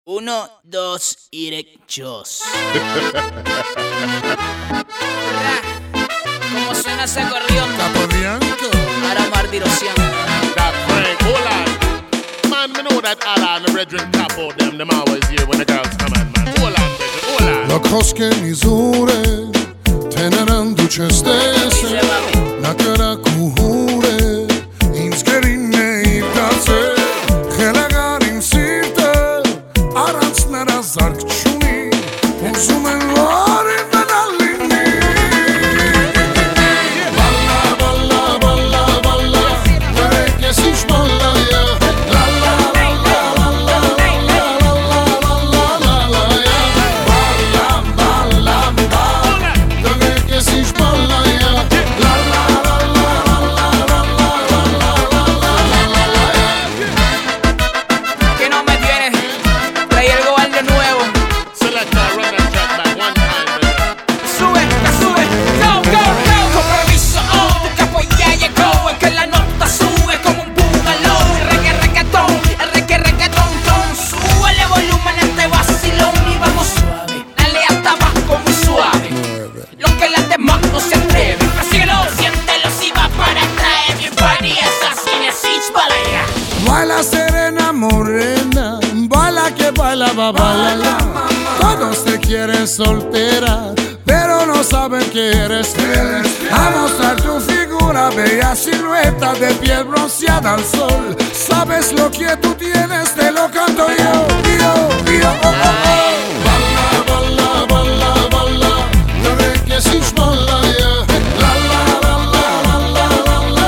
Uno, dos y derechos. ¿Cómo suena ese acordeón? Caporrianco. Ahora martirosión. That Frank, hold on. Man, me know that all our brethren tap out them always here when the girls come on, man. Hold on, brethren, hold on. Locos che misure teneran duce stesse na căra cu hure inscărine itace Helegarin sirte aranț nera zarkçuni Uzumen lori venallini Balla, balla, balla, balla Verekes hiç balla ya La la la la la la la la la la ya Ballam, ballam, ballam Verekes hiç balla ya La la la la la la la la la ya Que no me tienes. Trae el gobal de nuevo. Selector, run that track back one time, brother. Sube, que sube. Go, go, go. Compromiso, oh, tu capo ya llegó. Es que la nota sube como un búfalo. El reggae, reggaetón, el reggae, reggaetón, ton. Súbele volumen a este vacilón y vamos suave. Dale hasta abajo muy suave. Lo que las demás no se atreven. Síguelo, siéntelo si va para atrás. Everybody es así, necesitas para allá. Baila serena morena, baila que baila va baila. Todos te quieren soltera, pero no saben que eres fiel. A mostrar tu figura, bella silueta de piel bronceada al sol. Sabes lo que tú tienes, te lo canto yo, oh, oh, oh. Balla, balla, balla, balla, no ves que si balla ya. La la la la la la la la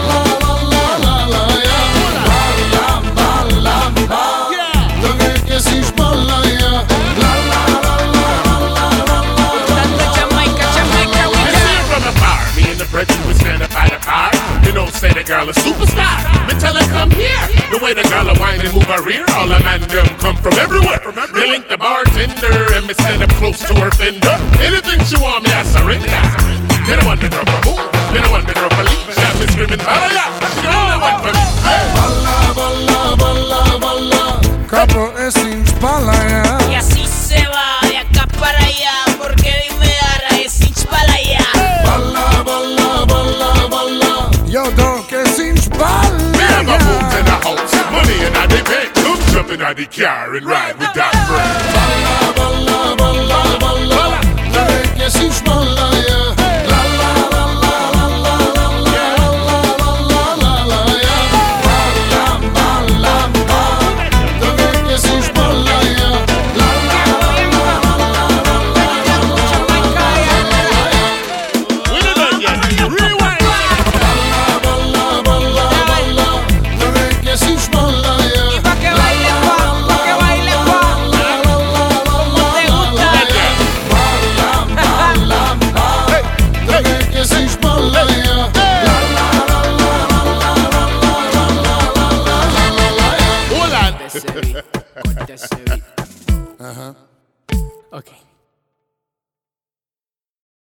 la la la ya. Ballam, ballam, ballam, no ves que si balla ya. La la la la la la la Dale Jamaica, Jamaica, we I see it from afar. Me and the brethren, we stand up by the car. You know, say the girl a superstar. Me tell her come here. The way the girl a whine and move her rear, all the man them come from everywhere. They link the bartender and me stand up close to her fender. Anything she want me, I surrender. You don't want the girl for move. You don't want the girl for leave. She have me screaming, balla. She only want for me. Hey. Balla, balla, balla, balla, capo e cinci balla ya. Y así se va de acá para allá, porque dime ahora es inch para allá. Balla, balla, balla, balla, yo do che cinci Me have balla a move ya. in the house. Money in the bank. Come jump in the car and ride with that friend. Balla, balla, balla, balla, no ves che cinci balla ya. La la la la la la la la la la la ya. Ballam, ballam, ballam, no ves che cinci balla ya. La la la la la la la la la ya. We don't know yet. Rewind. Balla, balla, balla, balla, no ves che cinci balla ya. Pa' que baile, pa' que baile, pa. ¿Cómo te gusta? Ballam, ballam, ballam, no ves che cinci balla ya. La la la la la la la la la la la ya. Hold on. Corta ese beat. Ajá. Ok.